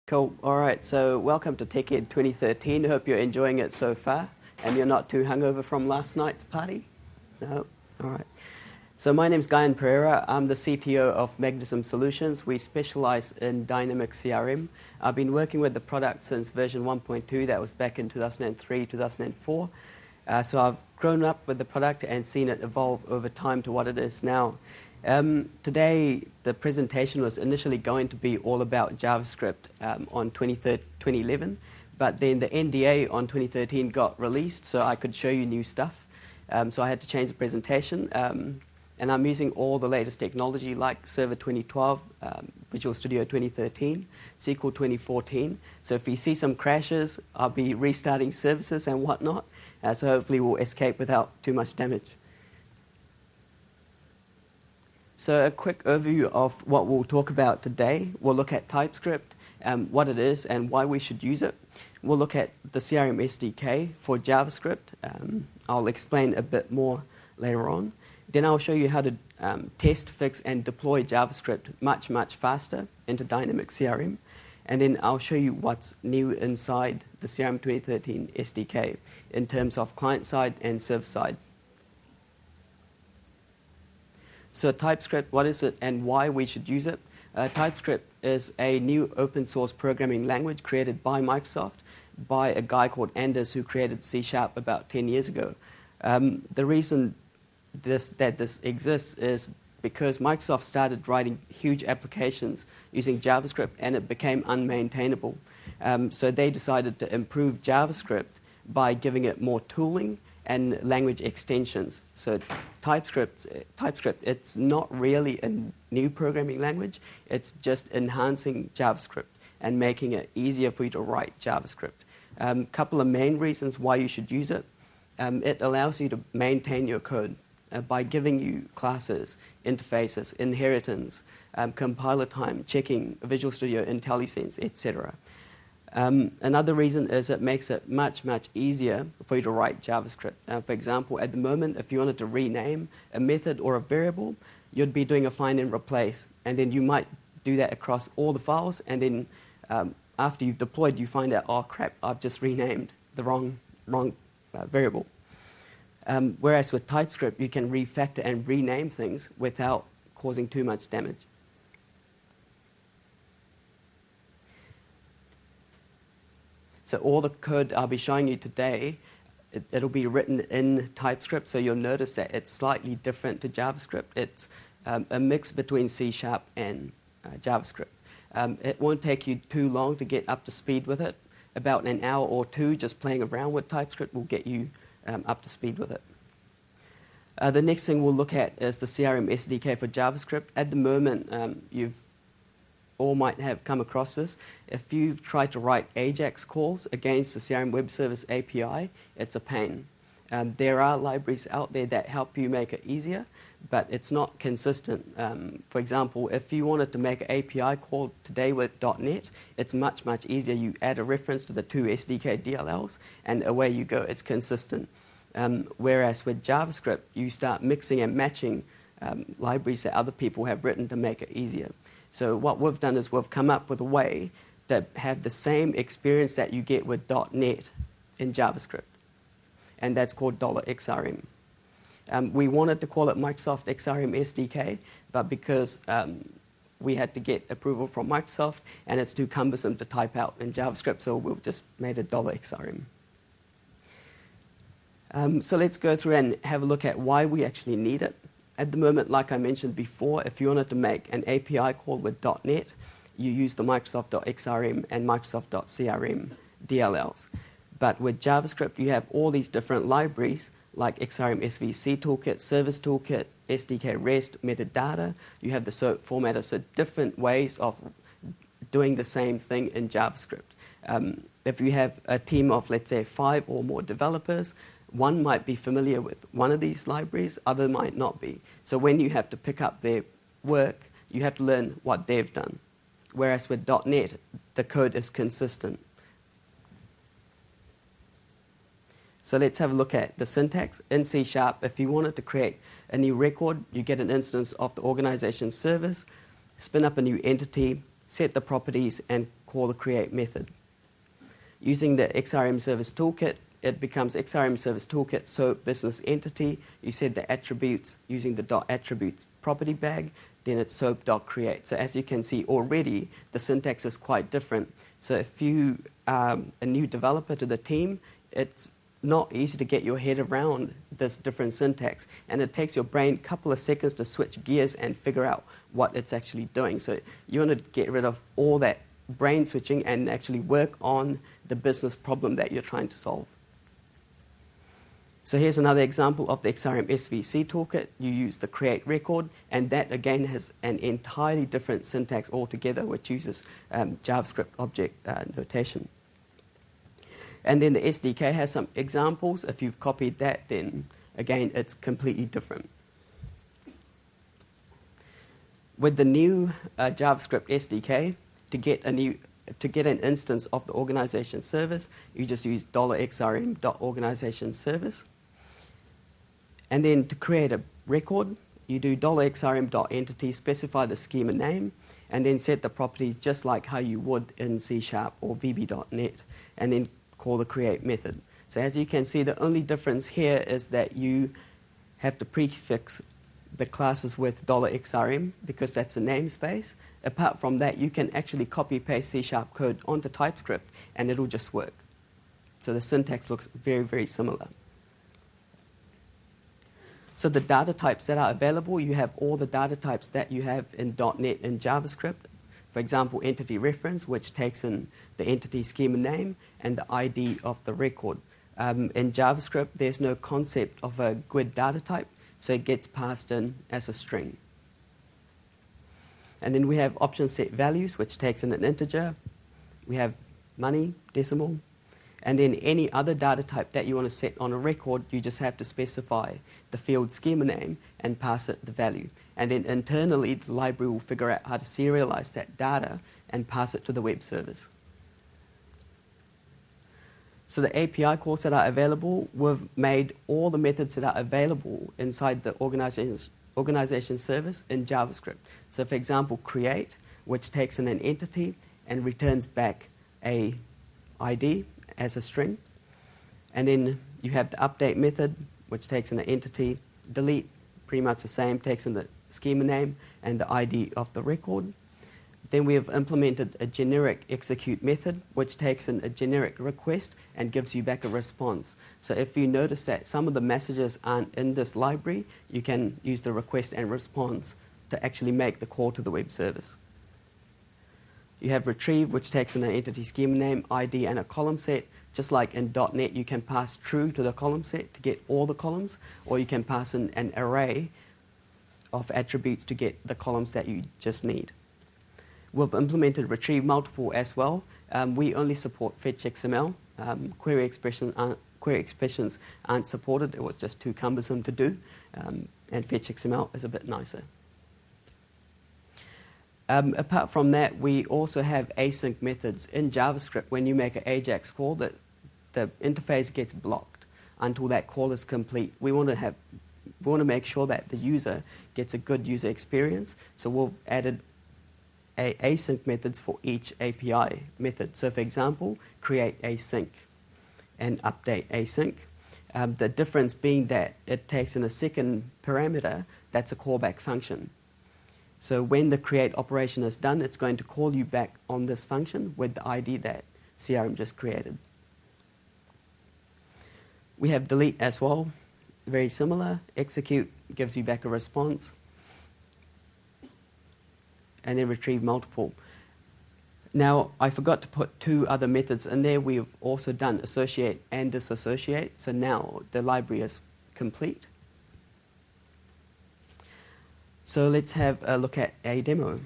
Cool. All right. So welcome to TechEd 2013. I hope you're enjoying it so far and you're not too hungover from last night's party. No? All right. So my name's Guyan Pereira. I'm the CTO of Magnetism Solutions. We specialize in dynamic CRM. I've been working with the product since version 1.2. That was back in 2003, 2004. So I've grown up with the product and seen it evolve over time to what it is now. Today, the presentation was initially going to be all about JavaScript on 2011, but then the NDA on 2013 got released, so I could show you new stuff. So I had to change the presentation, and I'm using all the latest technology like Server 2012, Visual Studio 2013, SQL 2014. So if you see some crashes, I'll be restarting services and whatnot, so hopefully we'll escape without too much damage. So a quick overview of what we'll talk about today. We'll look at TypeScript, what it is and why we should use it. We'll look at the CRM SDK for JavaScript. I'll explain a bit more later on. Then I'll show you how to test, fix, and deploy JavaScript much, much faster into Dynamic CRM. And then I'll show you what's new inside the CRM 2013 SDK in terms of client-side and server-side. So TypeScript, what is it and why we should use it? TypeScript is a new open source programming language created by Microsoft by a guy called Anders who created C# about 10 years ago. The reason this exists is because Microsoft started writing huge applications using JavaScript and it became unmaintainable. So they decided to improve JavaScript by giving it more tooling and language extensions. So TypeScript, it's not really a new programming language. It's just enhancing JavaScript and making it easier for you to write JavaScript. Couple of main reasons why you should use it. It allows you to maintain your code by giving you classes, interfaces, inheritance, compiler time, checking, Visual Studio, IntelliSense, etc. Another reason is it makes it much, much easier for you to write JavaScript. For example, at the moment, if you wanted to rename a method or a variable, you'd be doing a find and replace, and then you might do that across all the files, and then after you've deployed, you find out, oh crap, I've just renamed the wrong variable. Whereas with TypeScript, you can refactor and rename things without causing too much damage. So all the code I'll be showing you today, it'll be written in TypeScript, so you'll notice that it's slightly different to JavaScript. It's a mix between C# and JavaScript. It won't take you too long to get up to speed with it. About an hour or two just playing around with TypeScript will get you up to speed with it. The next thing we'll look at is the CRM SDK for JavaScript. At the moment, you've all might have come across this. If you've tried to write AJAX calls against the CRM Web Service API, it's a pain. There are libraries out there that help you make it easier, but it's not consistent. For example, if you wanted to make an API call today with .NET, it's much, much easier. You add a reference to the two SDK DLLs, and away you go. It's consistent. Whereas with JavaScript, you start mixing and matching libraries that other people have written to make it easier. So what we've done is we've come up with a way to have the same experience that you get with .NET in JavaScript, and that's called $XRM. We wanted to call it Microsoft XRM SDK, but because we had to get approval from Microsoft, and it's too cumbersome to type out in JavaScript, so we've just made it $XRM. So let's go through and have a look at why we actually need it. At the moment, like I mentioned before, if you wanted to make an API call with .NET, you use the Microsoft.xrm and Microsoft.crm DLLs. But with JavaScript, you have all these different libraries like XRM SVC Toolkit, Service Toolkit, SDK REST, metadata. You have the SOAP formatter, so different ways of doing the same thing in JavaScript. If you have a team of, let's say, 5 or more developers, one might be familiar with one of these libraries, other might not be. So when you have to pick up their work, you have to learn what they've done. Whereas with .NET, the code is consistent. So let's have a look at the syntax. In C#, if you wanted to create a new record, you get an instance of the organization service, spin up a new entity, set the properties, and call the create method. Using the XRM Service Toolkit, it becomes XRM Service Toolkit SOAP business entity. You set the attributes using the .attributes property bag, then it's SOAP.create. So as you can see already, the syntax is quite different. So if you are a new developer to the team, it's not easy to get your head around this different syntax, and it takes your brain a couple of seconds to switch gears and figure out what it's actually doing. So you want to get rid of all that brain switching and actually work on the business problem that you're trying to solve. So here's another example of the XRM SVC toolkit. You use the create record, and that again has an entirely different syntax altogether, which uses JavaScript object notation. And then the SDK has some examples. If you've copied that, then again, it's completely different. With the new JavaScript SDK, to get an instance of the organization service, you just use $xrm.organization service. And then to create a record, you do $xrm.entity, specify the schema name, and then set the properties just like how you would in C# or VB.NET, and then call the create method. So as you can see, the only difference here is that you have to prefix the classes with $xrm because that's a namespace. Apart from that, you can actually copy-paste C# code onto TypeScript, and it'll just work. So the syntax looks very, very similar. So the data types that are available, you have all the data types that you have in .NET and JavaScript. For example, entity reference, which takes in the entity schema name and the ID of the record. In JavaScript, there's no concept of a GUID data type, so it gets passed in as a string. And then we have option set values, which takes in an integer. We have money, decimal. And then any other data type that you want to set on a record, you just have to specify the field schema name and pass it the value. And then internally, the library will figure out how to serialize that data and pass it to the web service. So the API calls that are available, we've made all the methods that are available inside the organization service in JavaScript. So for example, create, which takes in an entity and returns back a ID as a string. And then you have the update method, which takes in an entity. Delete, pretty much the same, takes in the schema name and the ID of the record. Then we have implemented a generic execute method, which takes in a generic request and gives you back a response. So if you notice that some of the messages aren't in this library, you can use the request and response to actually make the call to the web service. You have retrieve, which takes in an entity schema name, ID, and a column set. Just like in .NET, you can pass true to the column set to get all the columns, or you can pass in an array of attributes to get the columns that you just need. We've implemented retrieve multiple as well. We only support fetch XML. Query expressions aren't supported. It was just too cumbersome to do, and fetch XML is a bit nicer. Apart from that, we also have async methods in JavaScript. When you make an AJAX call, the interface gets blocked until that call is complete. We want to make sure that the user gets a good user experience. So we've added async methods for each API method. So for example, create async and update async. The difference being that it takes in a second parameter that's a callback function. So when the create operation is done, it's going to call you back on this function with the ID that CRM just created. We have delete as well, very similar. Execute gives you back a response. And then retrieve multiple. Now, I forgot to put two other methods in there. We've also done associate and disassociate. So now the library is complete. So let's have a look at a demo.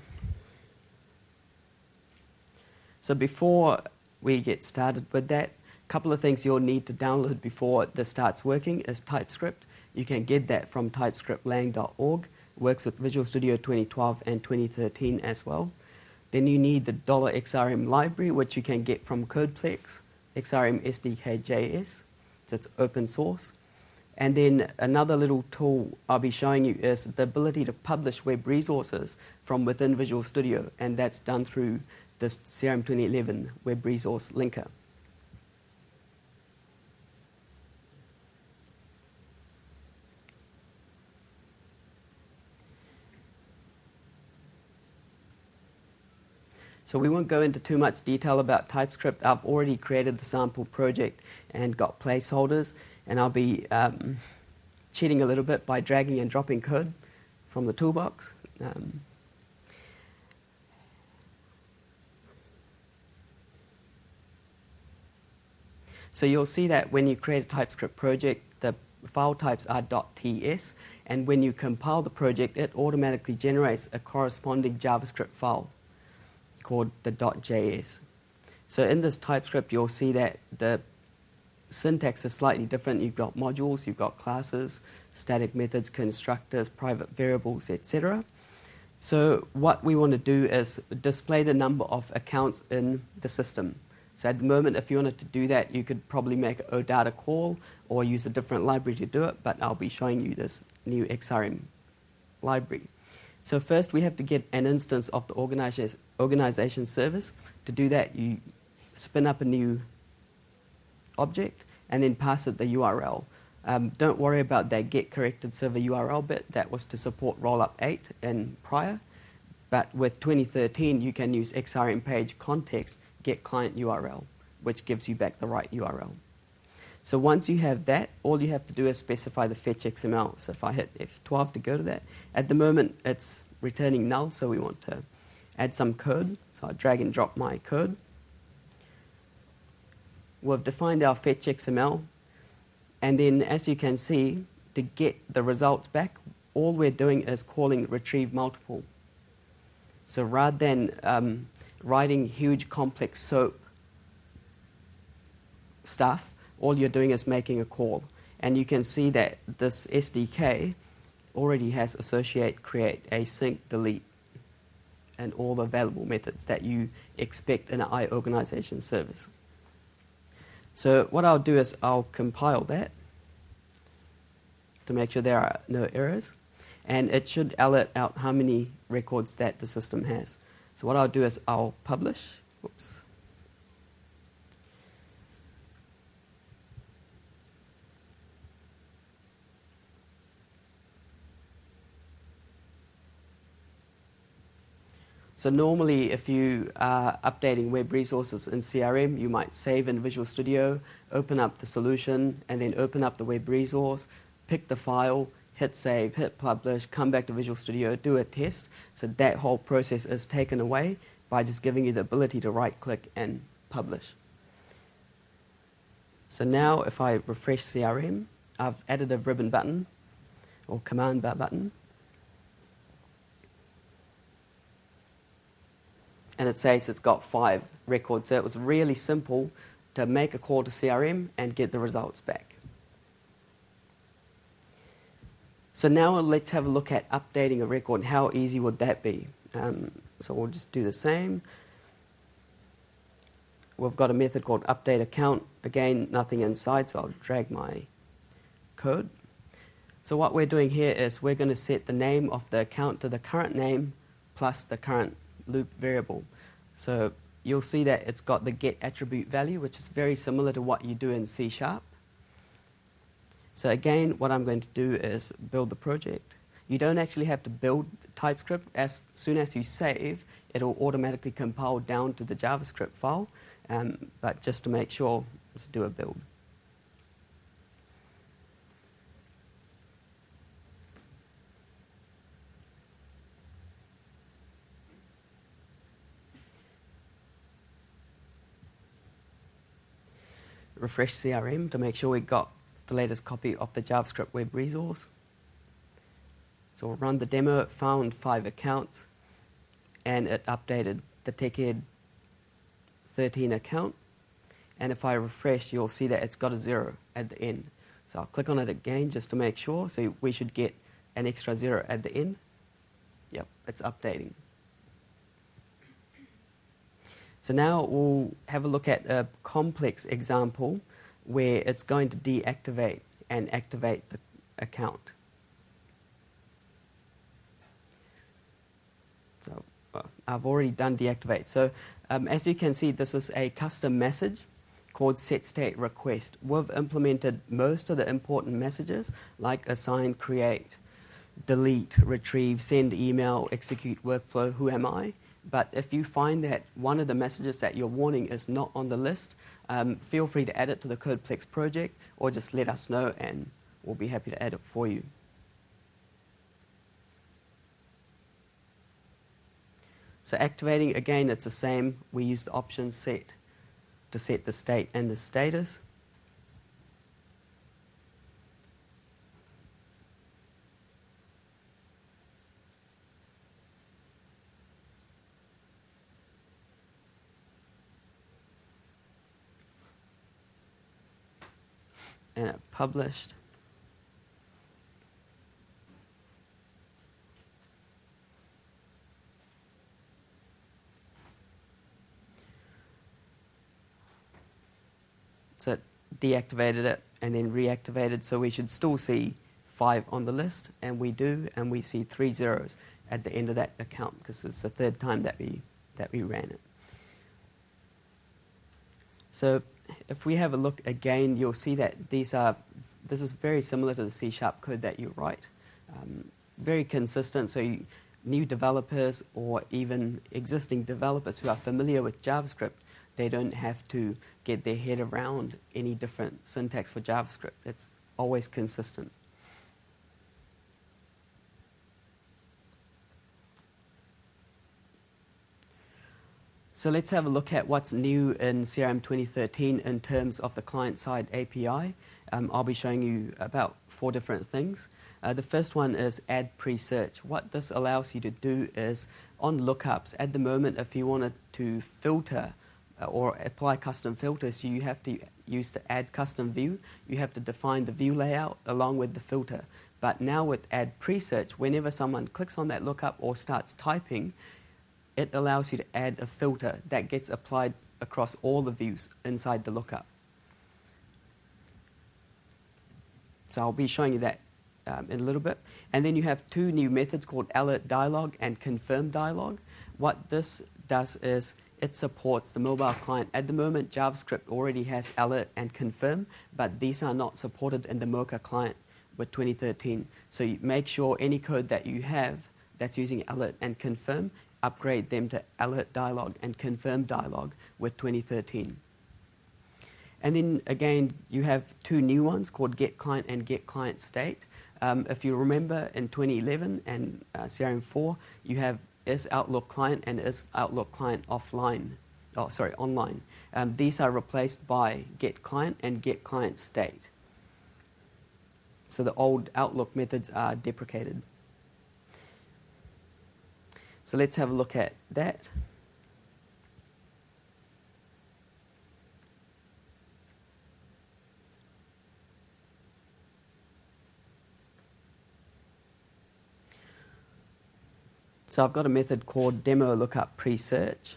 So before we get started with that, a couple of things you'll need to download before this starts working is TypeScript. You can get that from typescriptlang.org. Works with Visual Studio 2012 and 2013 as well. Then you need the $xrm library, which you can get from Codeplex, XRM SDK.js. So it's open source. And then another little tool I'll be showing you is the ability to publish web resources from within Visual Studio, and that's done through this CRM 2011 web resource linker. So we won't go into too much detail about TypeScript. I've already created the sample project and got placeholders, and I'll be cheating a little bit by dragging and dropping code from the toolbox. So you'll see that when you create a TypeScript project, the file types are .ts, and when you compile the project, it automatically generates a corresponding JavaScript file called the .js. So in this TypeScript, you'll see that the syntax is slightly different. You've got modules, you've got classes, static methods, constructors, private variables, etc. So what we want to do is display the number of accounts in the system. So at the moment, if you wanted to do that, you could probably make an OData call or use a different library to do it, but I'll be showing you this new XRM library. So first, we have to get an instance of the organization service. To do that, you spin up a new object and then pass it the URL. Don't worry about that get corrected server URL bit. That was to support Rollup 8 and prior. But with 2013, you can use XRM page context get client URL, which gives you back the right URL. So once you have that, all you have to do is specify the fetch XML. So if I hit F12 to go to that, at the moment it's returning null, so we want to add some code. So I drag and drop my code. We've defined our fetch XML, and then as you can see, to get the results back, all we're doing is calling retrieve multiple. So rather than writing huge complex SOAP stuff, all you're doing is making a call. And you can see that this SDK already has associate, create, async, delete, and all the available methods that you expect in an iOrganization service. So what I'll do is I'll compile that to make sure there are no errors. And it should alert out how many records that the system has. So what I'll do is I'll publish. Whoops. So normally, if you are updating web resources in CRM, you might save in Visual Studio, open up the solution, and then open up the web resource, pick the file, hit save, hit publish, come back to Visual Studio, do a test. So that whole process is taken away by just giving you the ability to right-click and publish. So now if I refresh CRM, I've added a ribbon button or command bar button. And it says it's got 5 records. So it was really simple to make a call to CRM and get the results back. So now let's have a look at updating a record. How easy would that be? So we'll just do the same. We've got a method called update account. Again, nothing inside, so I'll drag my code. So what we're doing here is we're going to set the name of the account to the current name plus the current loop variable. So you'll see that it's got the get attribute value, which is very similar to what you do in C#. So again, what I'm going to do is build the project. You don't actually have to build TypeScript. As soon as you save, it'll automatically compile down to the JavaScript file. But just to make sure, let's do a build. Refresh CRM to make sure we got the latest copy of the JavaScript web resource. So we'll run the demo. It found 5 accounts, and it updated the TechEd 13 account. And if I refresh, you'll see that it's got a 0 at the end. So I'll click on it again just to make sure. So we should get an extra 0 at the end. Yep, it's updating. So now we'll have a look at a complex example where it's going to deactivate and activate the account. So I've already done deactivate. So As you can see, this is a custom message called setStateRequest. We've implemented most of the important messages like assign, create, delete, retrieve, send email, execute workflow, who am I? But if you find that one of the messages that you're warning is not on the list, feel free to add it to the CodePlex project or just let us know and we'll be happy to add it for you. So activating, again, it's the same. We use the option set to set the state and the status. And it published. So it deactivated it and then reactivated, so we should still see 5 on the list, and we do, and we see 3 zeros at the end of that account because it's the third time that we ran it. So if we have a look again, you'll see that this is very similar to the C# code that you write. Very consistent, so new developers or even existing developers who are familiar with JavaScript, they don't have to get their head around any different syntax for JavaScript. It's always consistent. So let's have a look at what's new in CRM 2013 in terms of the client-side API. I'll be showing you about 4 different things. The first one is add pre-search. What this allows you to do is on lookups, at the moment, if you wanted to filter or apply custom filters, you have to use the add custom view. You have to define the view layout along with the filter. But now with add pre-search, whenever someone clicks on that lookup or starts typing, it allows you to add a filter that gets applied across all the views inside the lookup. So I'll be showing you that in a little bit. And then you have 2 new methods called alert dialog and confirm dialog. What this does is it supports the mobile client. At the moment, JavaScript already has alert and confirm, but these are not supported in the Mocha client with 2013. So you make sure any code that you have that's using alert and confirm, upgrade them to alert dialog and confirm dialog with 2013. And then again, you have 2 new ones called get client and get client state. If you remember in 2011 and CRM 4, you have is Outlook client and is Outlook client online. These are replaced by get client and get client state. So the old Outlook methods are deprecated. So let's have a look at that. So I've got a method called demo lookup pre-search.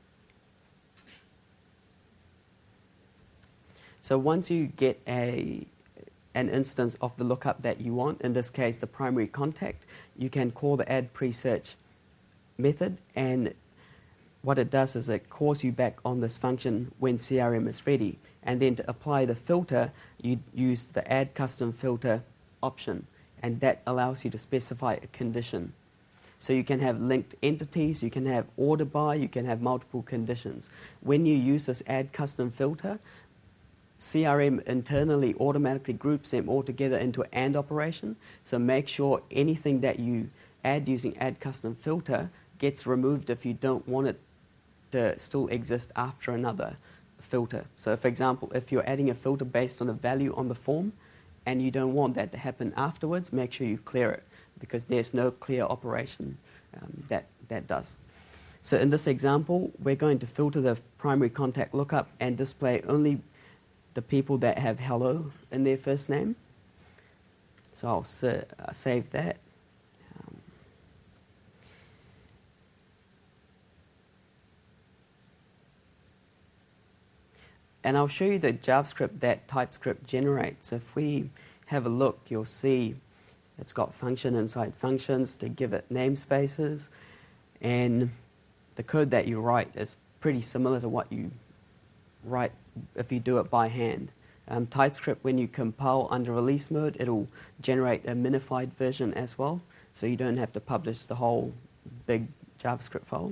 So once you get an instance of the lookup that you want, in this case the primary contact, you can call the add pre-search method, and what it does is it calls you back on this function when CRM is ready. And then to apply the filter, you use the add custom filter option, and that allows you to specify a condition. So you can have linked entities, you can have order by, you can have multiple conditions. When you use this add custom filter, CRM internally automatically groups them all together into an AND operation. So make sure anything that you add using add custom filter gets removed if you don't want it to still exist after another filter. So for example, if you're adding a filter based on a value on the form and you don't want that to happen afterwards, make sure you clear it, because there's no clear operation that does. So in this example, we're going to filter the primary contact lookup and display only the people that have hello in their first name. So I'll save that. And I'll show you the JavaScript that TypeScript generates. If we have a look, you'll see it's got function inside functions to give it namespaces. And the code that you write is pretty similar to what you write if you do it by hand. TypeScript, when you compile under release mode, it'll generate a minified version as well, so you don't have to publish the whole big JavaScript file.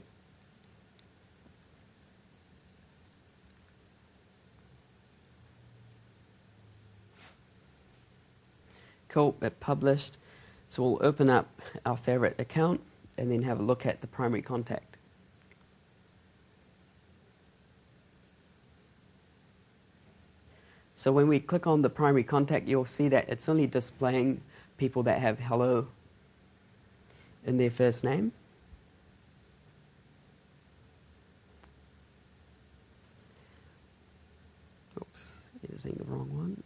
Cool, it published. So we'll open up our favorite account and then have a look at the primary contact. So when we click on the primary contact, you'll see that it's only displaying people that have hello in their first name. Oops, editing the wrong one.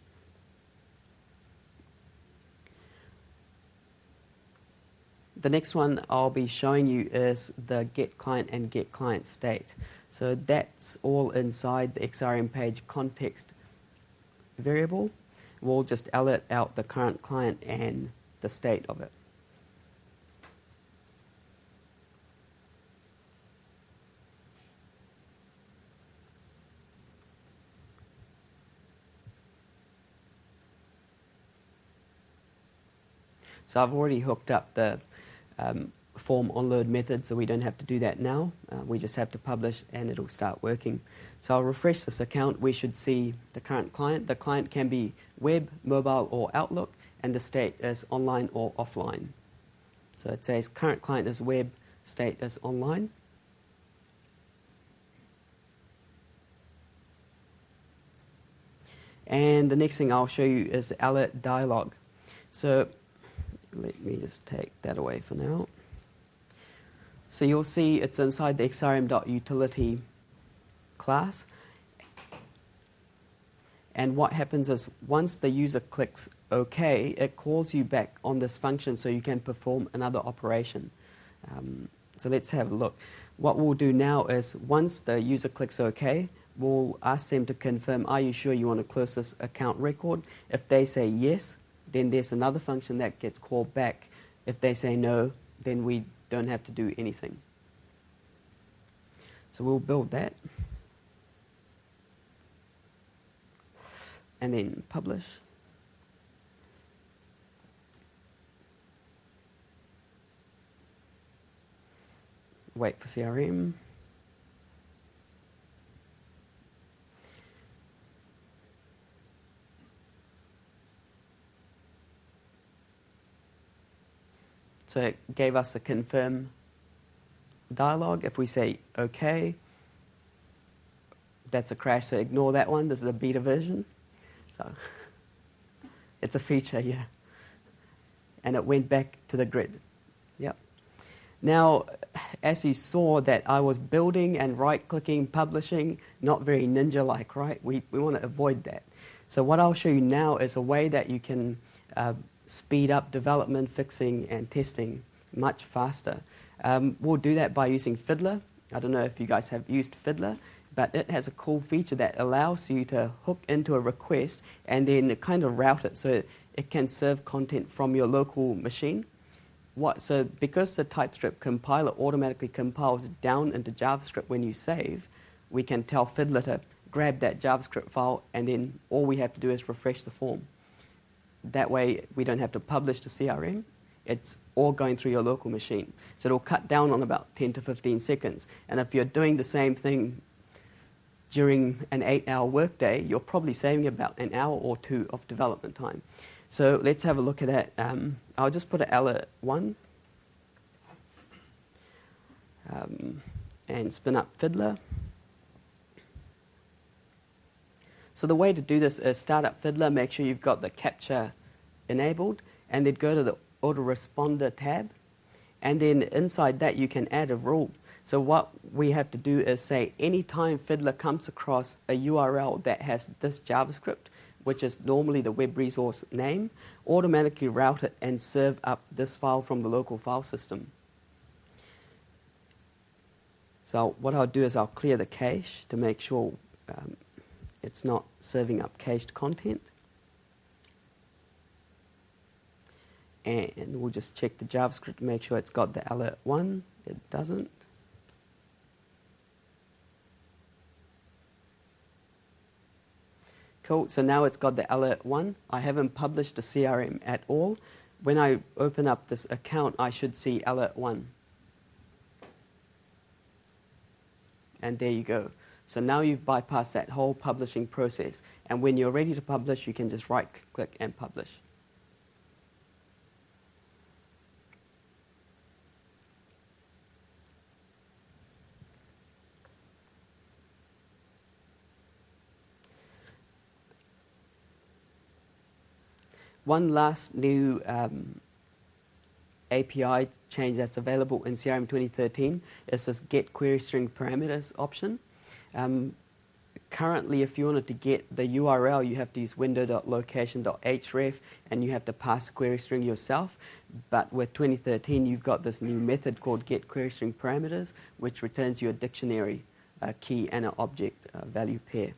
The next one I'll be showing you is the get client and get client state. So that's all inside the XRM page context variable. We'll just alert out the current client and the state of it. So I've already hooked up the form onload method, so we don't have to do that now. We just have to publish and it'll start working. So I'll refresh this account. We should see the current client. The client can be web, mobile, or Outlook, and the state is online or offline. So it says current client is web, state is online. And the next thing I'll show you is the alert dialog. So let me just take that away for now. So you'll see it's inside the xrm.utility class. And what happens is once the user clicks OK, it calls you back on this function so you can perform another operation. So let's have a look. What we'll do now is once the user clicks OK, we'll ask them to confirm, are you sure you want to close this account record? If they say yes, then there's another function that gets called back. If they say no, then we don't have to do anything. So we'll build that. And then publish. Wait for CRM. So it gave us a confirm dialog. If we say OK, that's a crash, so ignore that one. This is a beta version. So it's a feature, yeah. And it went back to the grid. Yep. Now, as you saw that I was building and right-clicking, publishing, not very ninja-like, right? We want to avoid that. So what I'll show you now is a way that you can speed up development, fixing, and testing much faster. We'll do that by using Fiddler. I don't know if you guys have used Fiddler, but it has a cool feature that allows you to hook into a request and then kind of route it so it can serve content from your local machine. So because the TypeScript compiler automatically compiles down into JavaScript when you save, we can tell Fiddler to grab that JavaScript file and then all we have to do is refresh the form. That way, we don't have to publish to CRM. It's all going through your local machine. So it'll cut down on about 10 to 15 seconds. And if you're doing the same thing during an 8-hour workday, you're probably saving about an hour or two of development time. So let's have a look at that. I'll just put an alert 1 and spin up Fiddler. So the way to do this is start up Fiddler, make sure you've got the capture enabled, and then go to the autoresponder tab. And then inside that, you can add a rule. So what we have to do is say, anytime Fiddler comes across a URL that has this JavaScript, which is normally the web resource name, automatically route it and serve up this file from the local file system. So what I'll do is I'll clear the cache to make sure it's not serving up cached content. And we'll just check the JavaScript to make sure it's got the alert 1. It doesn't. Cool. So now it's got the alert 1. I haven't published the CRM at all. When I open up this account, I should see alert 1. And there you go. So now you've bypassed that whole publishing process. And when you're ready to publish, you can just right-click and publish. One last new API change that's available in CRM 2013 is this Get Query String Parameters option. Currently, if you wanted to get the URL, you have to use window.location.href, and you have to pass the query string yourself. But with 2013, you've got this new method called Get Query String Parameters, which returns you a dictionary key and an object value pair.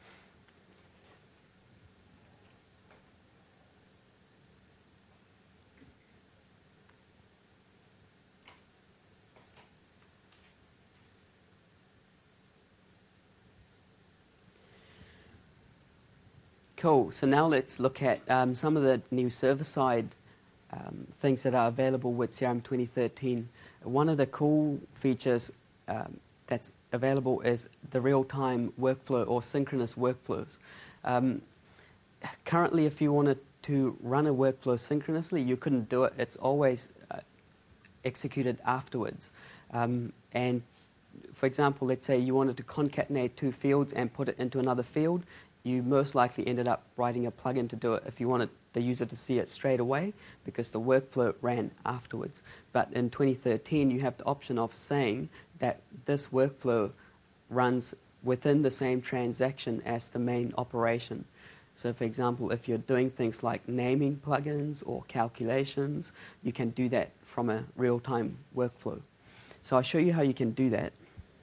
Cool. So now let's look at some of the new server-side things that are available with CRM 2013. One of the cool features that's available is the real-time workflow or synchronous workflows. Currently, if you wanted to run a workflow synchronously, you couldn't do it. It's always executed afterwards. And for example, let's say you wanted to concatenate two fields and put it into another field. You most likely ended up writing a plugin to do it if you wanted the user to see it straight away, because the workflow ran afterwards. But in 2013, you have the option of saying that this workflow runs within the same transaction as the main operation. So for example, if you're doing things like naming plugins or calculations, you can do that from a real-time workflow. So I'll show you how you can do that.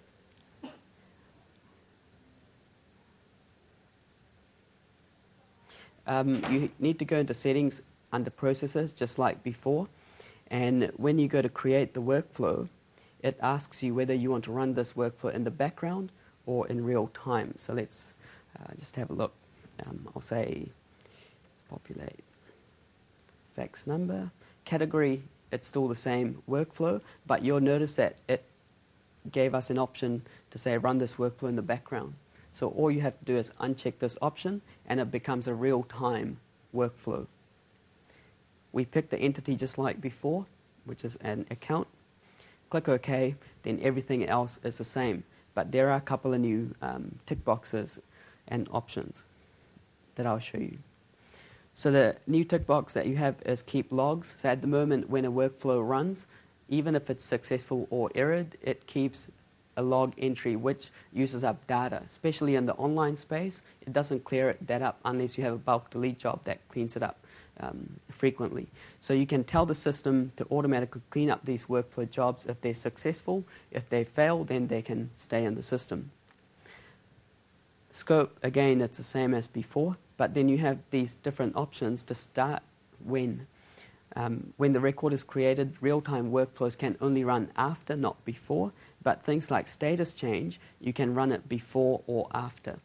You need to go into settings under processes, just like before. And when you go to create the workflow, it asks you whether you want to run this workflow in the background or in real time. So let's just have a look. I'll say populate fax number. Category, it's still the same workflow, but you'll notice that it gave us an option to say run this workflow in the background. So all you have to do is uncheck this option, and it becomes a real-time workflow. We pick the entity just like before, which is an account. Click OK, then everything else is the same. But there are a couple of new tick boxes and options that I'll show you. So the new tick box that you have is keep logs. So at the moment when a workflow runs, even if it's successful or errored, it keeps a log entry which uses up data, especially in the online space. It doesn't clear that up unless you have a bulk delete job that cleans it up frequently. So you can tell the system to automatically clean up these workflow jobs if they're successful. If they fail, then they can stay in the system. Scope, again, it's the same as before, but then you have these different options to start when. When the record is created, real-time workflows can only run after, not before. But things like status change, you can run it before or after.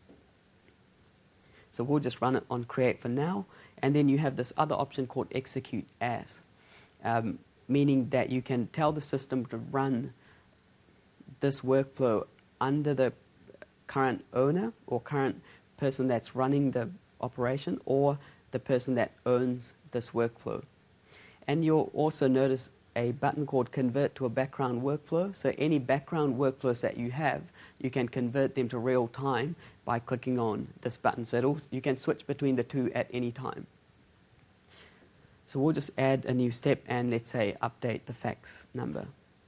So we'll just run it on create for now. And then you have this other option called execute as, meaning that you can tell the system to run this workflow under the current owner or current person that's running the operation, or the person that owns this workflow. And you'll also notice a button called convert to a background workflow. So any background workflows that you have, you can convert them to real time by clicking on this button. So you can switch between the two at any time. So we'll just add a new step and let's say update the fax number.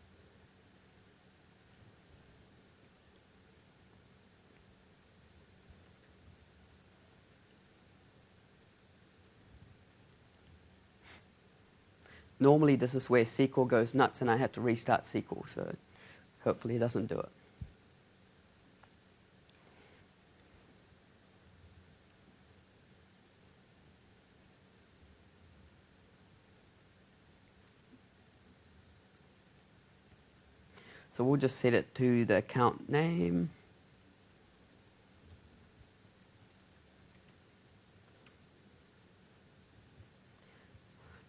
Normally this is where SQL goes nuts and I have to restart SQL, so hopefully it doesn't do it. So we'll just set it to the account name.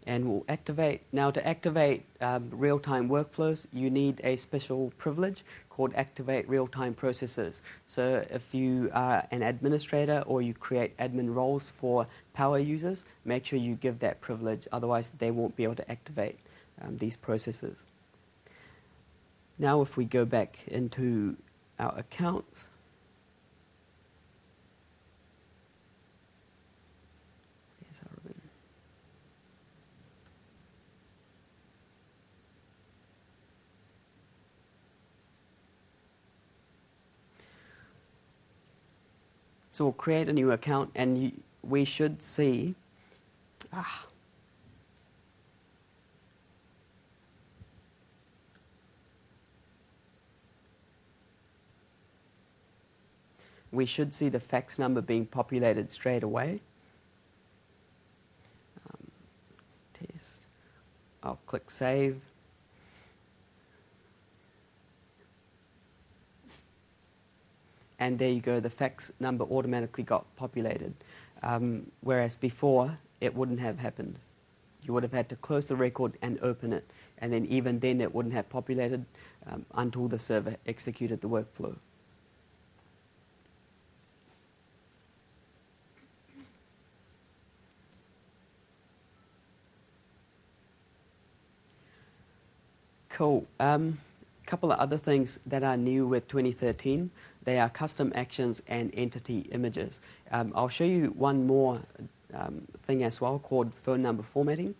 And we'll activate. Now, to activate real-time workflows, you need a special privilege called Activate Real-Time Processes. So if you are an administrator or you create admin roles for power users, make sure you give that privilege, otherwise they won't be able to activate these processes. Now if we go back into our accounts, here's our ribbon. So we'll create a new account, and we should see, we should see the fax number being populated straight away. Test. I'll click save. And there you go, the fax number automatically got populated. Whereas before, it wouldn't have happened. You would have had to close the record and open it. And then even then, it wouldn't have populated until the server executed the workflow. Cool. Couple of other things that are new with 2013. They are custom actions and entity images. I'll show you one more thing as well called phone number formatting.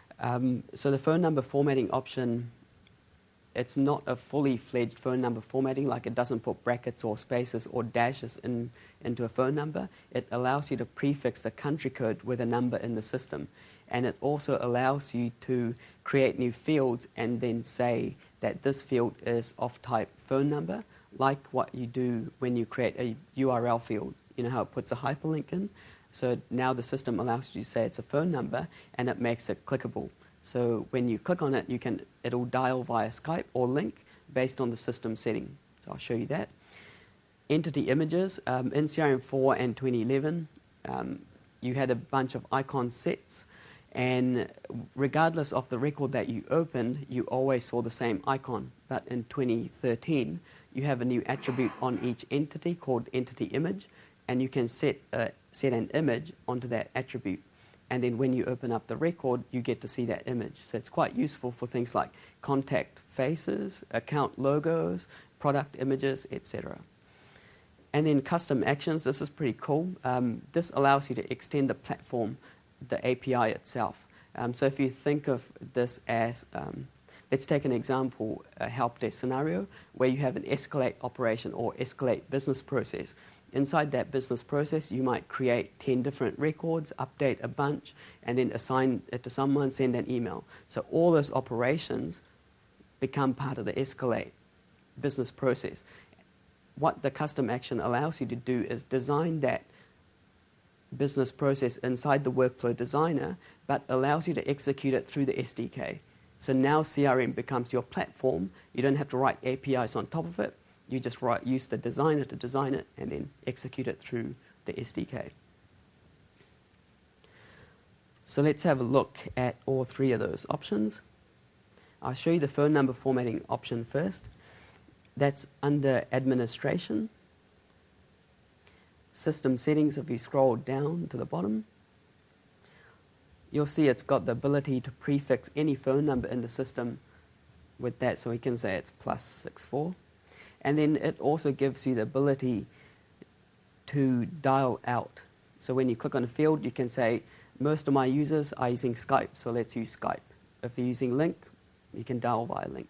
So the phone number formatting option, it's not a fully fledged phone number formatting, like it doesn't put brackets or spaces or dashes into a phone number. It allows you to prefix the country code with a number in the system. And it also allows you to create new fields and then say that this field is of type phone number, like what you do when you create a URL field. You know how it puts a hyperlink in? So now the system allows you to say it's a phone number, and it makes it clickable. So when you click on it, it'll dial via Skype or link based on the system setting. So I'll show you that. Entity images. In CRM4 and 2011, you had a bunch of icon sets. And regardless of the record that you opened, you always saw the same icon. But in 2013, you have a new attribute on each entity called entity image, and you can set an image onto that attribute. And then when you open up the record, you get to see that image. So it's quite useful for things like contact faces, account logos, product images, etc. And then custom actions. This is pretty cool. This allows you to extend the platform, the API itself. So if you think of this as, let's take an example, a help desk scenario, where you have an escalate operation or escalate business process. Inside that business process, you might create 10 different records, update a bunch, and then assign it to someone, send an email. So all those operations become part of the escalate business process. What the custom action allows you to do is design that business process inside the workflow designer, but allows you to execute it through the SDK. So now CRM becomes your platform. You don't have to write APIs on top of it. You just use the designer to design it and then execute it through the SDK. So let's have a look at all three of those options. I'll show you the phone number formatting option first. That's under administration. System settings, if you scroll down to the bottom, you'll see it's got the ability to prefix any phone number in the system with that, so we can say it's +64. And then it also gives you the ability to dial out. So when you click on a field, you can say, most of my users are using Skype, so let's use Skype. If you're using Link, you can dial via Link.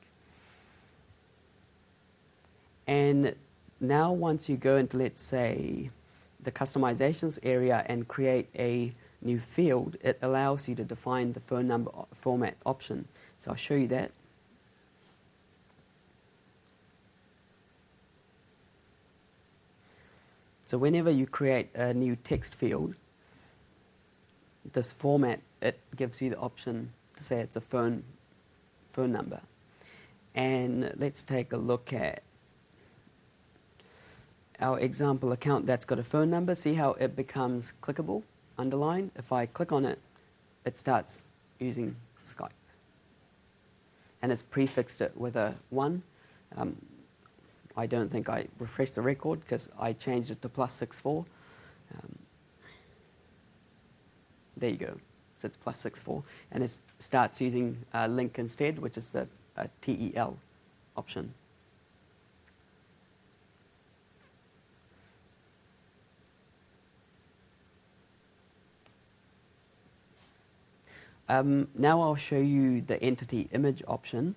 And now once you go into, let's say, the customizations area and create a new field, it allows you to define the phone number format option. So I'll show you that. So whenever you create a new text field, this format, it gives you the option to say it's a phone number. And let's take a look at our example account that's got a phone number. See how it becomes clickable, underlined? If I click on it, it starts using Skype. And it's prefixed it with a 1. I don't think I refreshed the record because I changed it to +64. There you go. So it's +64. And it starts using link instead, which is the TEL option. Now I'll show you the entity image option.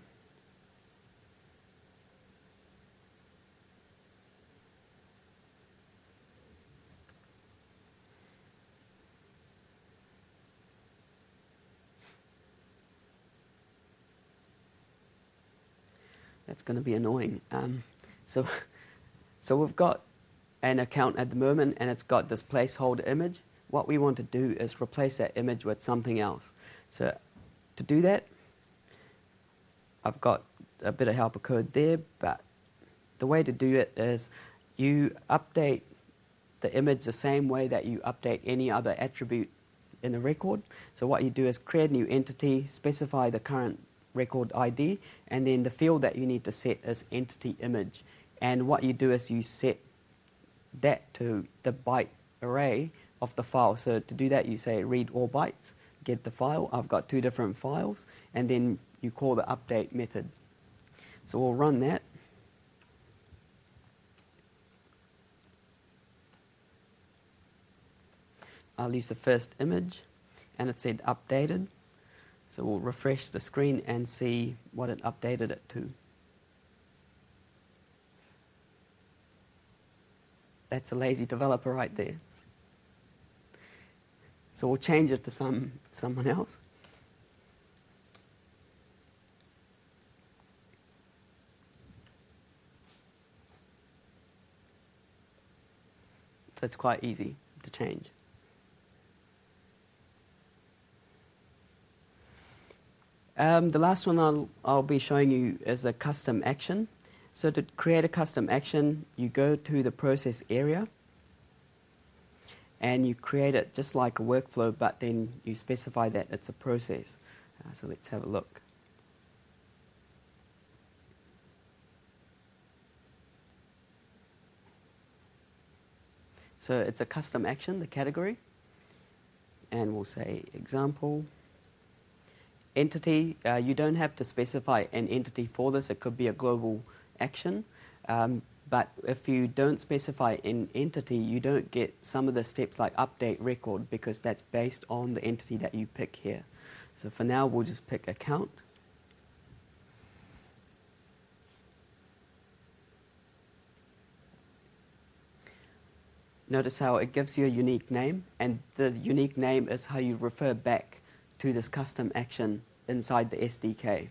That's going to be annoying. So we've got an account at the moment, and it's got this placeholder image. What we want to do is replace that image with something else. So to do that, I've got a bit of helper code there, but the way to do it is you update the image the same way that you update any other attribute in a record. So what you do is create a new entity, specify the current record ID, and then the field that you need to set is entity image. And what you do is you set that to the byte array of the file. So to do that, you say read all bytes, get the file. I've got 2 different files, and then you call the update method. So we'll run that. I'll use the first image, and it said updated. So we'll refresh the screen and see what it updated it to. That's a lazy developer right there. So we'll change it to someone else. So it's quite easy to change. The last one I'll be showing you is a custom action. So to create a custom action, you go to the process area and you create it just like a workflow, but then you specify that it's a process. So let's have a look. So it's a custom action, the category, and we'll say example. Entity, you don't have to specify an entity for this. It could be a global action. But if you don't specify an entity, you don't get some of the steps like update record, because that's based on the entity that you pick here. So for now, we'll just pick account. Notice how it gives you a unique name, and the unique name is how you refer back to this custom action inside the SDK.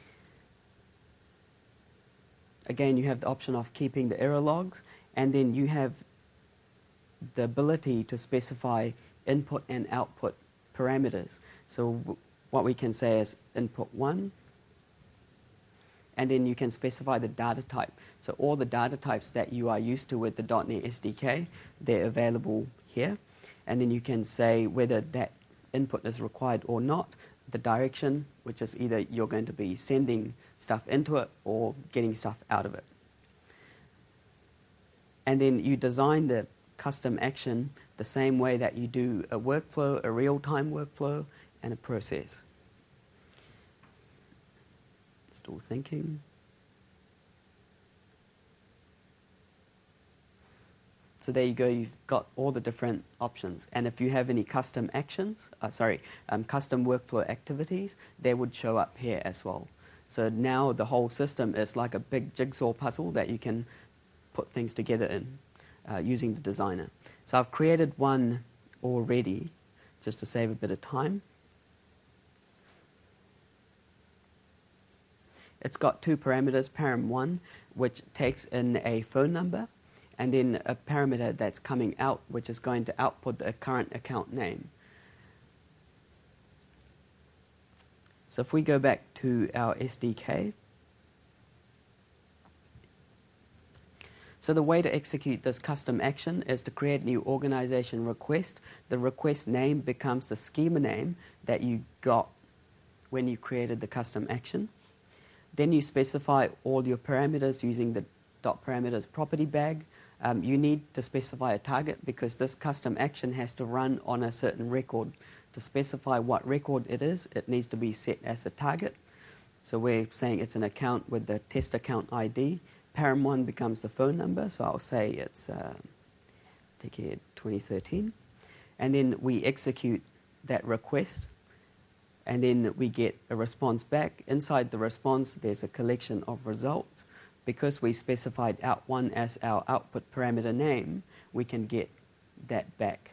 Again, you have the option of keeping the error logs, and then you have the ability to specify input and output parameters. So what we can say is input 1, and then you can specify the data type. So all the data types that you are used to with the .NET SDK, they're available here. And then you can say whether that input is required or not, the direction, which is either you're going to be sending stuff into it or getting stuff out of it. And then you design the custom action the same way that you do a workflow, a real-time workflow, and a process. Still thinking. So there you go, you've got all the different options. And if you have any custom actions, custom workflow activities, they would show up here as well. So now the whole system is like a big jigsaw puzzle that you can put things together in using the designer. So I've created one already just to save a bit of time. It's got 2 parameters, param1, which takes in a phone number, and then a parameter that's coming out, which is going to output the current account name. So if we go back to our SDK, so the way to execute this custom action is to create a new organization request. The request name becomes the schema name that you got when you created the custom action. Then you specify all your parameters using the .parameters property bag. You need to specify a target because this custom action has to run on a certain record. To specify what record it is, it needs to be set as a target. So we're saying it's an account with the test account ID. Param1 becomes the phone number, so I'll say it's TechEd 2013. And then we execute that request, and then we get a response back. Inside the response, there's a collection of results. Because we specified out1 as our output parameter name, we can get that back.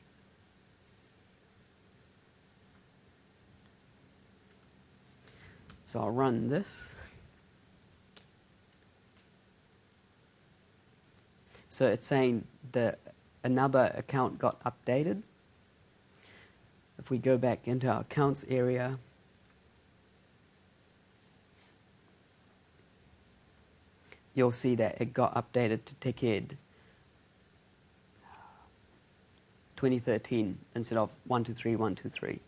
So I'll run this. So it's saying that another account got updated. If we go back into our accounts area, you'll see that it got updated to TechEd 2013 instead of 123123.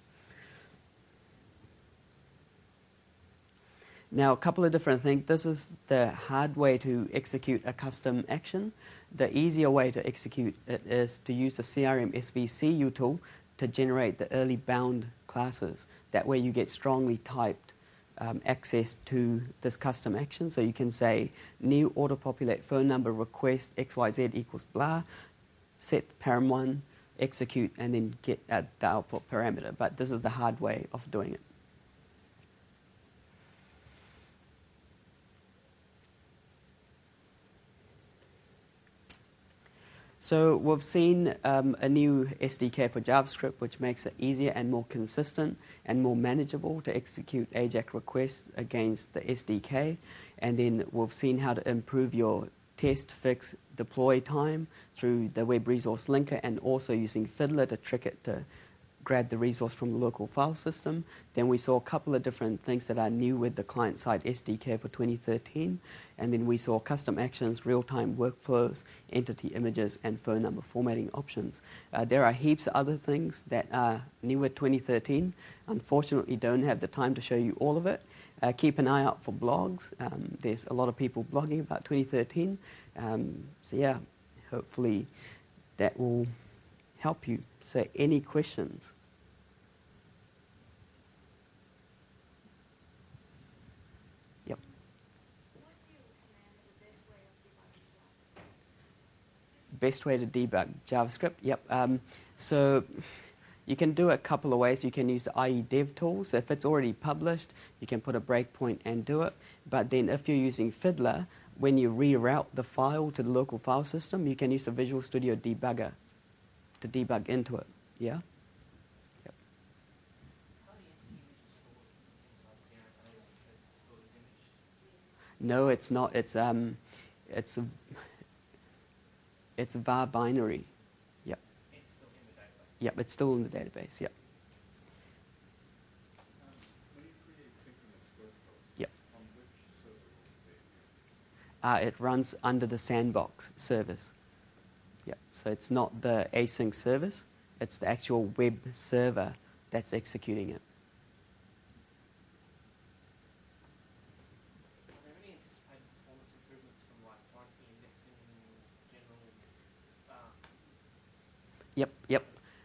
Now, a couple of different things. This is the hard way to execute a custom action. The easier way to execute it is to use the CRM SVC util to generate the early bound classes. That way you get strongly typed access to this custom action. So you can say new auto-populate phone number request XYZ equals blah, set param1, execute, and then get the output parameter. But this is the hard way of doing it. So we've seen a new SDK for JavaScript, which makes it easier and more consistent and more manageable to execute AJAX requests against the SDK. And then we've seen how to improve your test, fix, deploy time through the web resource linker and also using Fiddler to trick it to grab the resource from the local file system. Then we saw a couple of different things that are new with the client-side SDK for 2013. And then we saw custom actions, real-time workflows, entity images, and phone number formatting options. There are heaps of other things that are new with 2013. Unfortunately, don't have the time to show you all of it. Keep an eye out for blogs. There's a lot of people blogging about 2013. So yeah, hopefully that will help you. So any questions? Yep. What do you recommend as the best way of debugging JavaScript? Best way to debug JavaScript? Yep. So you can do it a couple of ways. You can use the IE dev tools. If it's already published, you can put a breakpoint and do it. But then if you're using Fiddler, when you reroute the file to the local file system, you can use the Visual Studio debugger to debug into it. Yeah? Yep. How many entity images stored inside CRM? Stored as image? No, it's not. It's a var binary. Yep. It's still in the database. Yep. It's still in the database. Yep. When you create synchronous workflows, Yep. on which server will they? It runs under the Sandbox service. Yep. So it's not the async service. It's the actual web server that's executing it. Are there any anticipated performance improvements from like foreign key indexing and general Yep.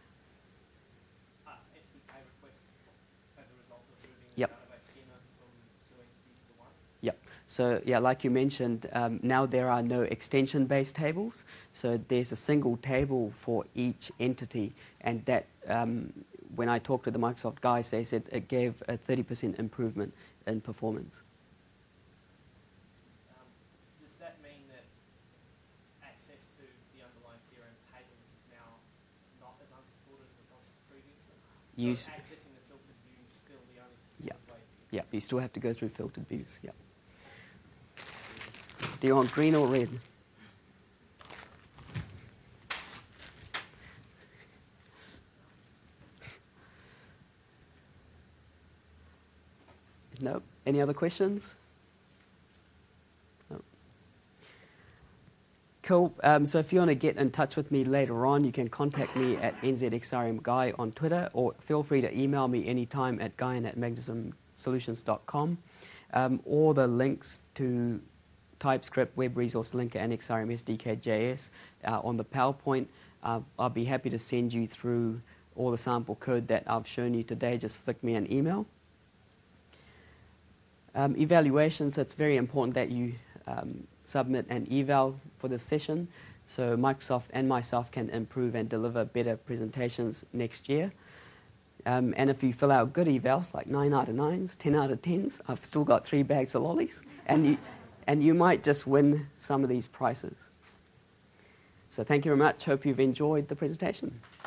SDK request as a result of moving Yep. the database schema from two entities to one? Yep. So yeah, like you mentioned, now there are no extension-based tables. So there's a single table for each entity, and that when I talked to the Microsoft guys, they said it gave a 30% improvement in performance. Does that mean that access to the underlying CRM tables is now not as unsupported as it was previously? Use- So accessing the filtered view is still the only Yeah. supported way? Yeah, you still have to go through filtered views. Yeah. Do you want green or red? No. Any other questions? No. Cool. So if you want to get in touch with me later on, you can contact me at nzxrmguy on Twitter, or feel free to email me anytime at guyan@magnetismsolutions.com. All the links to TypeScript, Web Resource Linker, and XRM SDK.js on the PowerPoint. I'll be happy to send you through all the sample code that I've shown you today. Just flick me an email. Evaluations, it's very important that you submit an eval for this session so Microsoft and myself can improve and deliver better presentations next year. And if you fill out good evals, like 9 out of 9s, 10 out of 10s, I've still got 3 bags of lollies, and you might just win some of these prizes. So thank you very much. Hope you've enjoyed the presentation.